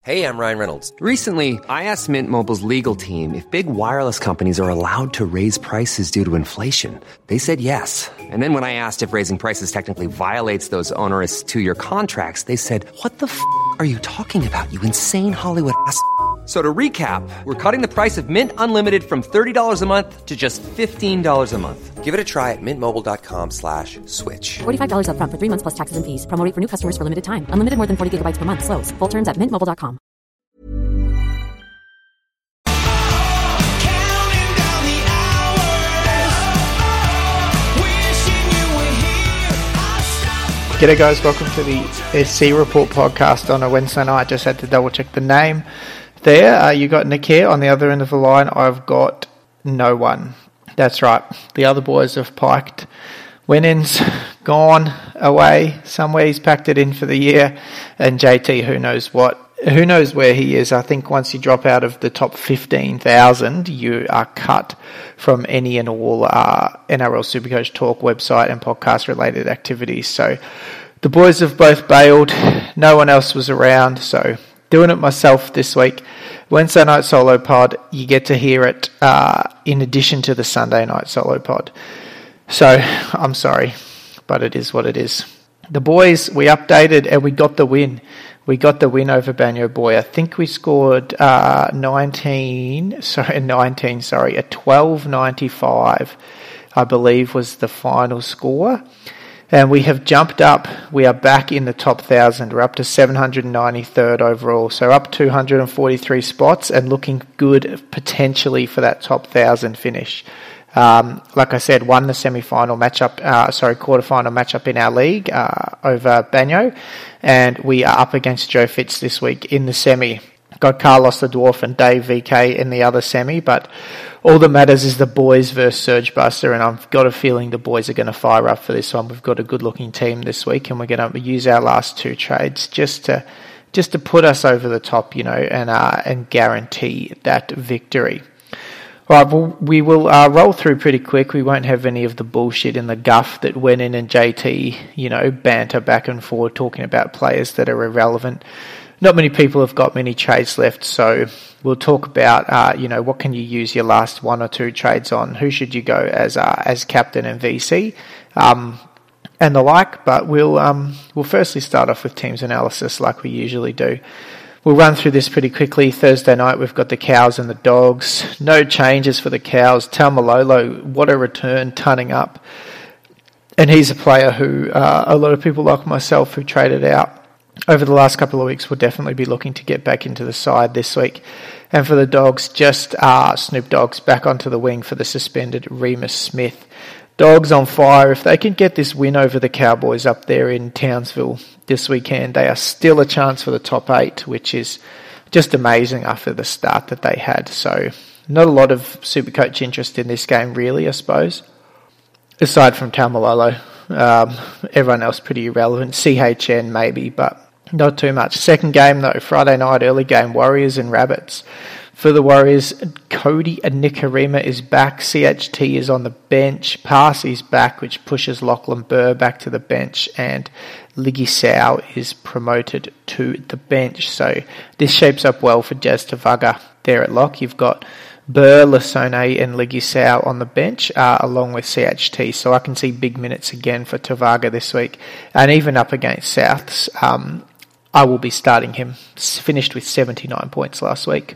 Hey, I'm Ryan Reynolds. Recently, I asked Mint Mobile's legal team if big wireless companies are allowed to raise prices due to inflation. They said yes. And then when I asked if raising prices technically violates those onerous two-year contracts, they said, "What the f*** are you talking about, you insane Hollywood ass?" So to recap, we're cutting the price of Mint Unlimited from $30 a month to just $15 a month. Give it a try at mintmobile.com/switch. $45 up front for 3 months plus taxes and fees. Promo rate for new customers for limited time. Unlimited more than 40 gigabytes per month. Slows full terms at mintmobile.com. G'day guys, welcome to the SC Report podcast on a Wednesday night. Just had to double check the name there. You got Nick here. On the other end of the line, I've got no one. That's right. The other boys have piked. Winnings gone away somewhere. He's packed it in for the year. And JT, who knows what? Who knows where he is? I think once you drop out of the top 15,000, you are cut from any and all NRL Supercoach Talk website and podcast related activities. So the boys have both bailed. No one else was around. So doing it myself this week. Wednesday night solo pod. You get to hear it in addition to the Sunday night solo pod. So I'm sorry, but it is what it is. The boys, we updated and we got the win. We got the win over Banyo Boy. I think we scored 12.95, I believe was the final score. And we have jumped up. We are back in the top 1,000. We're up to 793rd overall. So up 243 spots and looking good potentially for that top 1,000 finish. Like I said, won the quarterfinal matchup in our league over Banyo, and we are up against Joe Fitz this week in the semi. Got Carlos the Dwarf and Dave VK in the other semi, but all that matters is the boys versus Surge Buster, and I've got a feeling the boys are going to fire up for this one. We've got a good-looking team this week, and we're going to use our last two trades just to put us over the top, and guarantee that victory. Right, well, we will roll through pretty quick. We won't have any of the bullshit and the guff that went in and JT, banter back and forth talking about players that are irrelevant. Not many people have got many trades left, so we'll talk about, what can you use your last one or two trades on? Who should you go as captain and VC, and the like. But we'll firstly start off with teams analysis like we usually do. We'll run through this pretty quickly. Thursday night, we've got the Cows and the Dogs. No changes for the Cows. Taumalolo, what a return, tunning up. And he's a player who a lot of people like myself who traded out over the last couple of weeks will definitely be looking to get back into the side this week. And for the Dogs, just Snoop Dogg's back onto the wing for the suspended Remus Smith. Dogs on fire. If they can get this win over the Cowboys up there in Townsville this weekend, they are still a chance for the top 8, which is just amazing after the start that they had. So not a lot of Supercoach interest in this game really, I suppose. Aside from Taumalolo, everyone else pretty irrelevant. CHN maybe, but not too much. Second game though, Friday night, early game, Warriors and Rabbits. For the Warriors, Cody Nikarima is back. CHT is on the bench. Parsy's back, which pushes Lachlan Burr back to the bench. And Liggy Sau is promoted to the bench. So this shapes up well for Jazz Tavaga there at lock. You've got Burr, Lasone and Liggy Sau on the bench, along with CHT. So I can see big minutes again for Tavaga this week. And even up against Souths, I will be starting him. Finished with 79 points last week.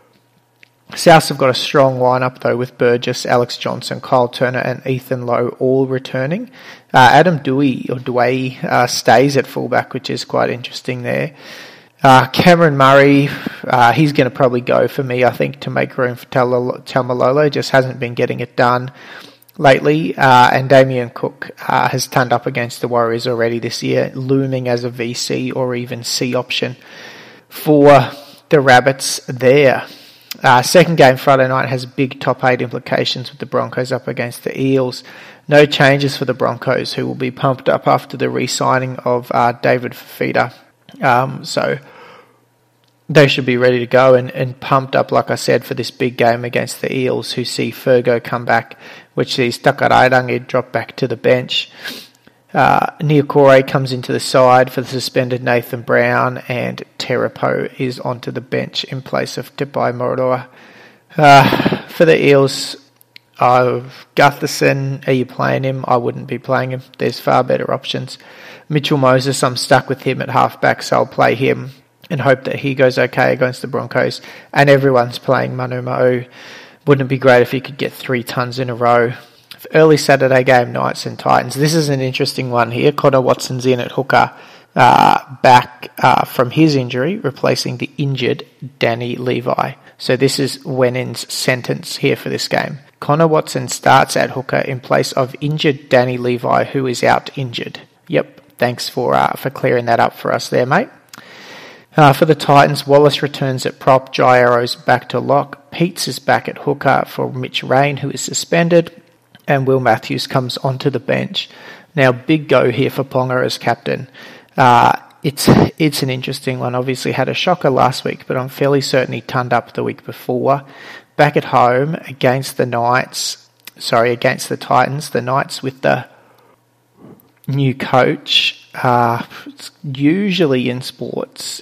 Souths have got a strong lineup though with Burgess, Alex Johnson, Kyle Turner and Ethan Lowe all returning. Adam Dewey stays at fullback, which is quite interesting there. Cameron Murray, he's going to probably go for me, I think, to make room for Taumalolo. Just hasn't been getting it done lately. And Damien Cook has turned up against the Warriors already this year, looming as a VC or even C option for the Rabbits there. Second game Friday night has big top 8 implications with the Broncos up against the Eels. No changes for the Broncos, who will be pumped up after the re-signing of David Fifita. So they should be ready to go and pumped up, like I said, for this big game against the Eels, who see Fergo come back, which sees Takarairangi drop back to the bench. Niokore comes into the side for the suspended Nathan Brown, and Terapo is onto the bench in place of Tepai Moroa. For the Eels, Gutherson, are you playing him? I wouldn't be playing him. There's far better options. Mitchell Moses, I'm stuck with him at halfback, so I'll play him and hope that he goes okay against the Broncos. And everyone's playing Manu Ma'u. Wouldn't it be great if he could get 3 tons in a row? Early Saturday game, Knights and Titans. This is an interesting one here. Connor Watson's in at hooker, back from his injury, replacing the injured Danny Levi. So this is Wenin's sentence here for this game. Connor Watson starts at hooker in place of injured Danny Levi, who is out injured. Yep, thanks for clearing that up for us there, mate. For the Titans, Wallace returns at prop, Jai Arrow's back to lock, Peets is back at hooker for Mitch Rain, who is suspended, and Will Matthews comes onto the bench. Now, big go here for Ponga as captain. It's an interesting one. Obviously had a shocker last week, but I'm fairly certain he turned up the week before. Back at home against the Titans. The Knights with the new coach. Usually in sports,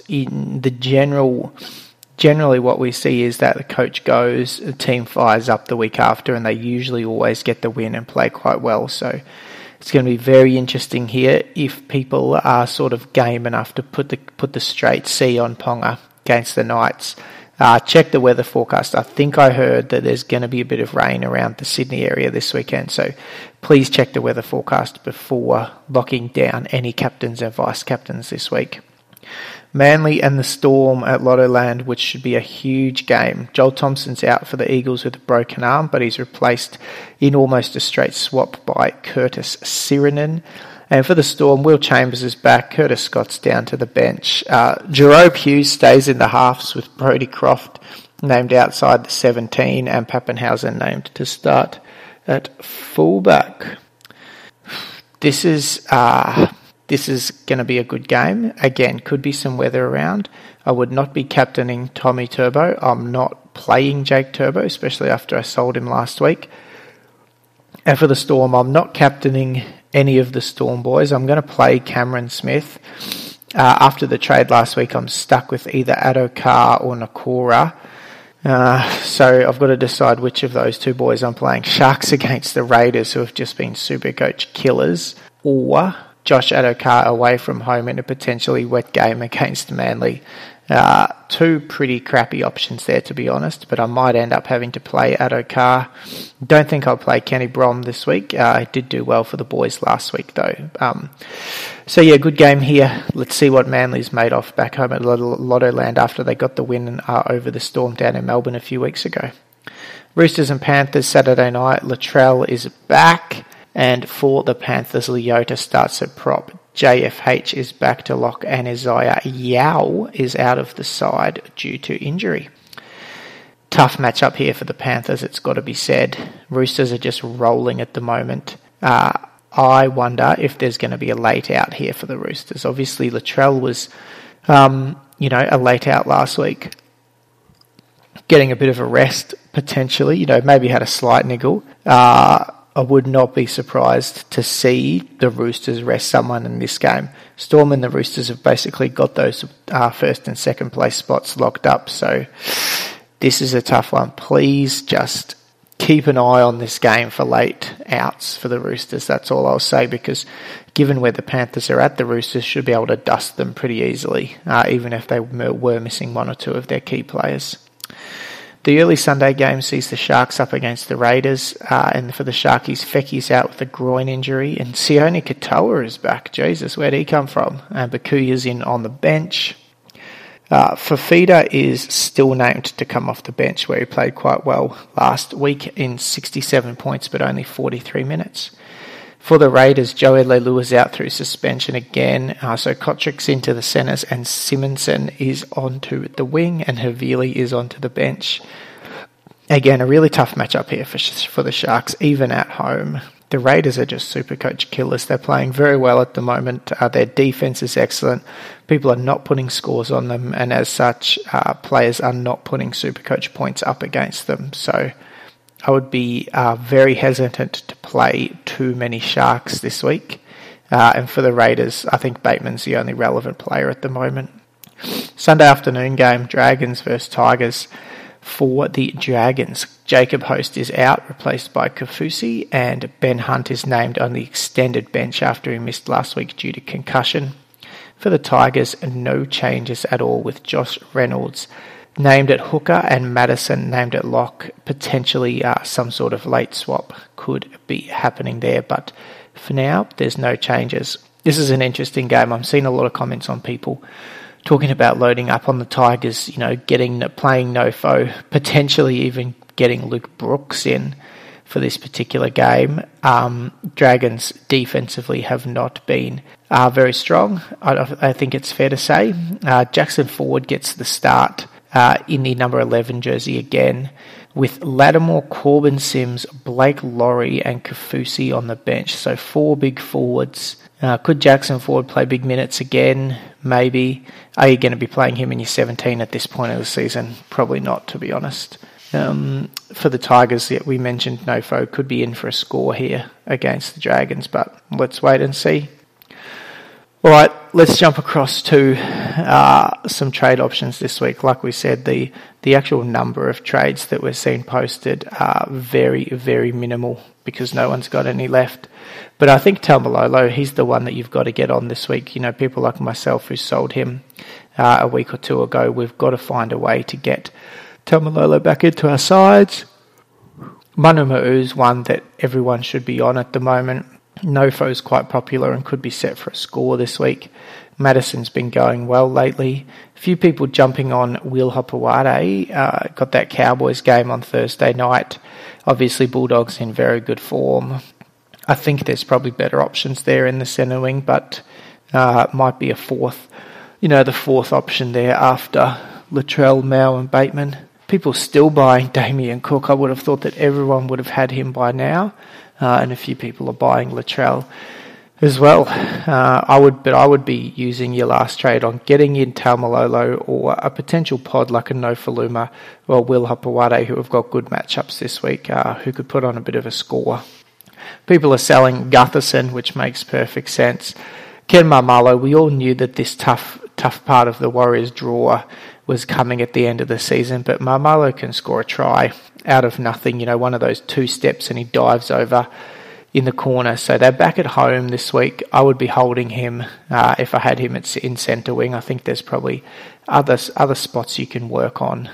generally what we see is that the coach goes, the team fires up the week after, and they usually always get the win and play quite well. So it's going to be very interesting here if people are sort of game enough to put the straight C on Ponga against the Knights. Check the weather forecast. I think I heard that there's going to be a bit of rain around the Sydney area this weekend, so please check the weather forecast before locking down any captains and vice captains this week. Manly and the Storm at Lottoland, which should be a huge game. Joel Thompson's out for the Eagles with a broken arm, but he's replaced in almost a straight swap by Curtis Sirenen. And for the Storm, Will Chambers is back. Curtis Scott's down to the bench. Jerome Hughes stays in the halves with Brodie Croft named outside the 17 and Pappenhausen named to start at fullback. This is going to be a good game. Again, could be some weather around. I would not be captaining Tommy Turbo. I'm not playing Jake Turbo, especially after I sold him last week. And for the Storm, I'm not captaining any of the Storm boys. I'm going to play Cameron Smith. After the trade last week, I'm stuck with either Addo-Carr or Nakora. So I've got to decide which of those two boys I'm playing. Sharks against the Raiders, who have just been Supercoach killers, or Josh Addo-Carr away from home in a potentially wet game against Manly. Two pretty crappy options there, to be honest, but I might end up having to play Addo-Carr. Don't think I'll play Kenny Brom this week. He did do well for the boys last week, though. So yeah, good game here. Let's see what Manly's made of back home at Lottoland after they got the win over the Storm down in Melbourne a few weeks ago. Roosters and Panthers Saturday night. Latrell is back, and for the Panthers, Leota starts at prop. JFH is back to lock, and Isaiah Yao is out of the side due to injury. Tough matchup here for the Panthers, it's got to be said. Roosters are just rolling at the moment. I wonder if there's going to be a late out here for the Roosters. Obviously, Latrell was, a late out last week. Getting a bit of a rest, potentially. Maybe had a slight niggle. I would not be surprised to see the Roosters rest someone in this game. Storm and the Roosters have basically got those first and second place spots locked up, so this is a tough one. Please just keep an eye on this game for late outs for the Roosters. That's all I'll say, because given where the Panthers are at, the Roosters should be able to dust them pretty easily, even if they were missing one or two of their key players. The early Sunday game sees the Sharks up against the Raiders, and for the Sharkies, Fecky's out with a groin injury, and Sione Katoa is back. Jesus, where'd he come from? And Bakuya's in on the bench. Fafita is still named to come off the bench, where he played quite well last week in 67 points, but only 43 minutes. For the Raiders, Joey Leilua is out through suspension again, so Kotrick's into the centres and Simonson is onto the wing and Havili is onto the bench. Again, a really tough matchup here for the Sharks, even at home. The Raiders are just Supercoach killers. They're playing very well at the moment. Their defence is excellent. People are not putting scores on them, and as such, players are not putting Supercoach points up against them. So I would be very hesitant to play too many Sharks this week. And for the Raiders, I think Bateman's the only relevant player at the moment. Sunday afternoon game, Dragons versus Tigers. For the Dragons, Jacob Host is out, replaced by Kaufusi, and Ben Hunt is named on the extended bench after he missed last week due to concussion. For the Tigers, no changes at all, with Josh Reynolds named at hooker and Madison named at lock. Potentially some sort of late swap could be happening there, but for now, there's no changes. This is an interesting game. I'm seeing a lot of comments on people talking about loading up on the Tigers, playing Nofo, potentially even getting Luke Brooks in for this particular game. Dragons defensively have not been very strong, I think it's fair to say. Jackson Ford gets the start in the number 11 jersey again, with Lattimore, Corbin Sims, Blake Laurie and Kaufusi on the bench. So 4 big forwards. Could Jackson Ford play big minutes again? Maybe. Are you going to be playing him in your 17 at this point of the season? Probably not, to be honest. For the Tigers, we mentioned Nofo could be in for a score here against the Dragons, but let's wait and see. All right, let's jump across to some trade options this week. Like we said, the actual number of trades that we're seeing posted are very, very minimal because no one's got any left. But I think Taumalolo, he's the one that you've got to get on this week. People like myself who sold him a week or two ago, we've got to find a way to get Taumalolo back into our sides. Manu Ma'u's one that everyone should be on at the moment. Nofo's quite popular and could be set for a score this week. Madison's been going well lately. A few people jumping on Will Hopewade. Got that Cowboys game on Thursday night. Obviously, Bulldogs in very good form. I think there's probably better options there in the centre wing, but might be a fourth, the fourth option there after Latrell, Mau and Bateman. People still buying Damien Cook. I would have thought that everyone would have had him by now. And a few people are buying Latrell as well. I would be using your last trade on getting in Taumalolo or a potential pod like a Nofaluma or Will Hopewade, who have got good matchups this week, who could put on a bit of a score. People are selling Gutherson, which makes perfect sense. Ken Maumalo, we all knew that this tough part of the Warriors' draw was coming at the end of the season, but Maumalo can score a try out of nothing, one of those 2 steps and he dives over in the corner. So they're back at home this week. I would be holding him if I had him in centre wing. I think there's probably other spots you can work on,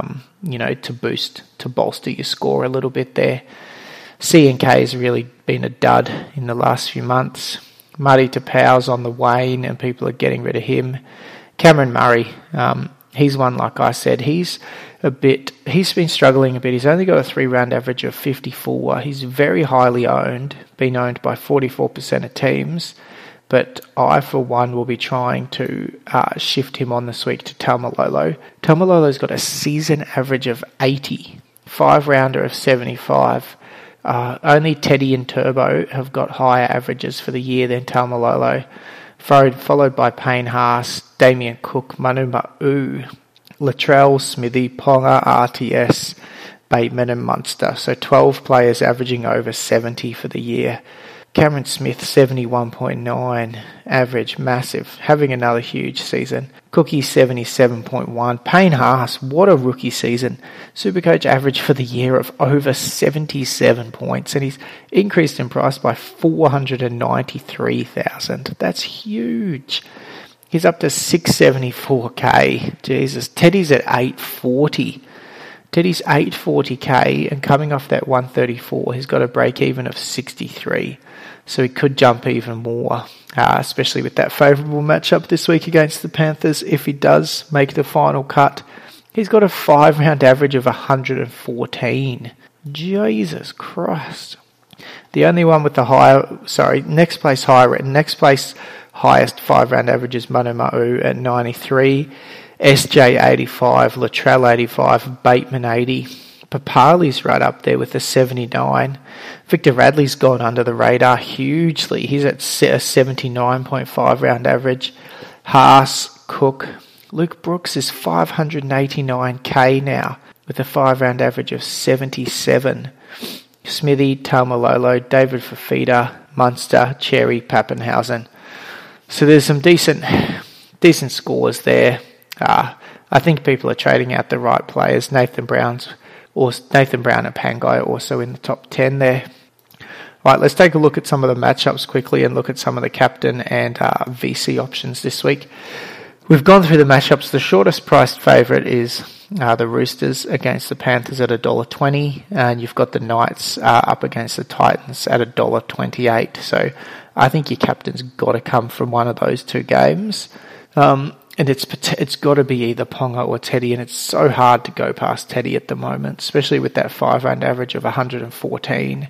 to bolster your score a little bit there. C&K has really been a dud in the last few months. Marty Tapau's on the wane and people are getting rid of him. Cameron Murray, he's one, like I said, he's been struggling a bit. He's only got a 3-round average of 54. He's very highly owned, been owned by 44% of teams. But I, for one, will be trying to shift him on this week to Taumalolo. Taumalolo's got a season average of 80, 5-rounder of 75. Only Teddy and Turbo have got higher averages for the year than Taumalolo. Followed by Payne Haas, Damien Cook, Manu Ma'u, Latrell, Smithy, Ponga, RTS, Bateman and Munster. So 12 players averaging over 70 for the year. Cameron Smith, 71.9 average, massive, having another huge season. Cookie, 77.1. Payne Haas, what a rookie season. Supercoach average for the year of over 77 points, and he's increased in price by 493,000. That's huge. He's up to 674k. Jesus. Teddy's at 840. Teddy's 840k, and coming off that 134, he's got a break even of 63. So he could jump even more, especially with that favourable matchup this week against the Panthers. If he does make the final cut, he's got a 5-round average of 114. Jesus Christ. The only one with the next place highest 5-round average is Manu Ma'u at 93. SJ 85, Latrell 85, Bateman 80. Papali's right up there with a 79. Victor Radley's gone under the radar hugely. He's at a 79.5 round average. Haas, Cook. Luke Brooks is 589k now with a 5-round average of 77. Smithy, Taumalolo, David Fafita, Munster, Cherry, Pappenhausen. So there's some decent scores there. I think people are trading out the right players. Nathan Brown and Pangai are also in the top 10 there. Right, let's take a look at some of the matchups quickly and look at some of the captain and VC options this week. We've gone through the matchups. The shortest priced favourite is the Roosters against the Panthers at $1.20, and you've got the Knights up against the Titans at $1.28. So I think your captain's got to come from one of those two games. And it's got to be either Ponga or Teddy, and it's so hard to go past Teddy at the moment, especially with that 5-round average of 114.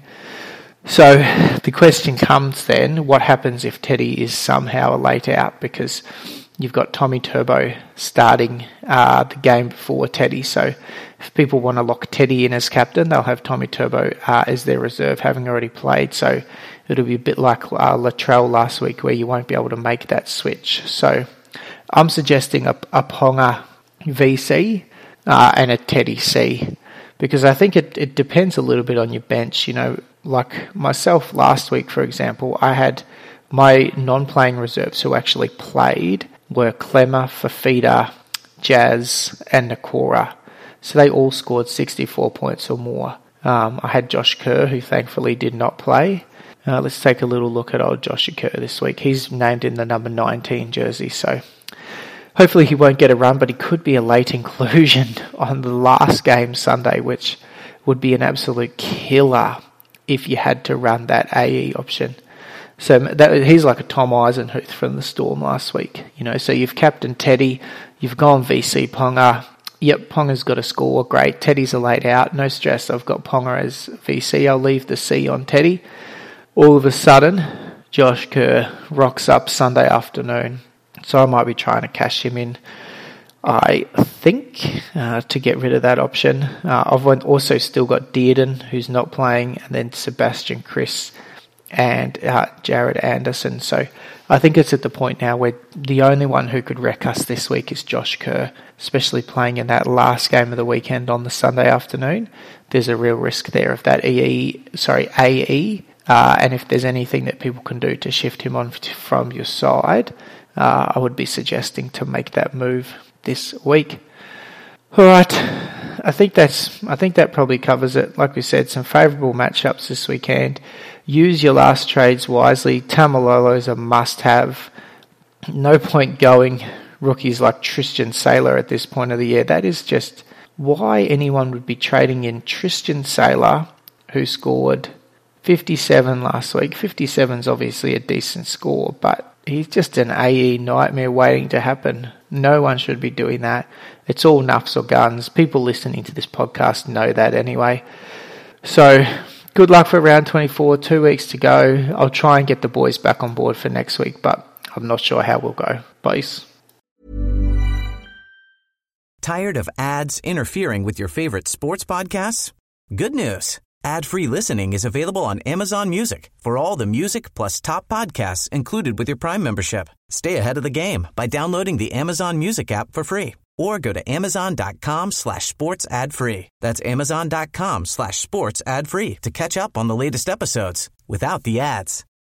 So the question comes then, what happens if Teddy is somehow a late out? Because you've got Tommy Turbo starting the game before Teddy. So if people want to lock Teddy in as captain, they'll have Tommy Turbo as their reserve, having already played. So it'll be a bit like Latrell last week, where you won't be able to make that switch. So I'm suggesting a Ponga VC and a Teddy C, because I think it depends a little bit on your bench. Like myself last week, for example, I had my non-playing reserves who actually played were Clemmer, Fafita, Jazz and Nakora. So they all scored 64 points or more. I had Josh Kerr, who thankfully did not play. Let's take a little look at old Josh Kerr this week. He's named in the number 19 jersey, so hopefully he won't get a run, but he could be a late inclusion on the last game Sunday, which would be an absolute killer if you had to run that AE option. So he's like a Tom Eisenhuth from the Storm last week. So you've captained Teddy, you've gone VC Ponga. Yep, Ponga's got a score, great. Teddy's a late out, no stress. I've got Ponga as VC. I'll leave the C on Teddy. All of a sudden, Josh Kerr rocks up Sunday afternoon. So I might be trying to cash him in, I think, to get rid of that option. I've also still got Dearden, who's not playing, and then Sebastian Chris and Jared Anderson. So I think it's at the point now where the only one who could wreck us this week is Josh Kerr, especially playing in that last game of the weekend on the Sunday afternoon. There's a real risk there of that AE. And if there's anything that people can do to shift him on from your side, I would be suggesting to make that move this week. All right, I think that probably covers it. Like we said, some favourable matchups this weekend. Use your last trades wisely. Tamalolo's a must-have. No point going rookies like Tristan Sailor at this point of the year. That is just why anyone would be trading in Tristan Sailor, who scored 57 last week. 57 is obviously a decent score, but he's just an AE nightmare waiting to happen. No one should be doing that. It's all nuffs or guns. People listening to this podcast know that anyway. So good luck for round 24. 2 weeks to go. I'll try and get the boys back on board for next week, but I'm not sure how we'll go. Peace. Tired of ads interfering with your favorite sports podcasts? Good news. Ad-free listening is available on Amazon Music for all the music plus top podcasts included with your Prime membership. Stay ahead of the game by downloading the Amazon Music app for free or go to amazon.com/sports ad free. That's amazon.com/sports ad free to catch up on the latest episodes without the ads.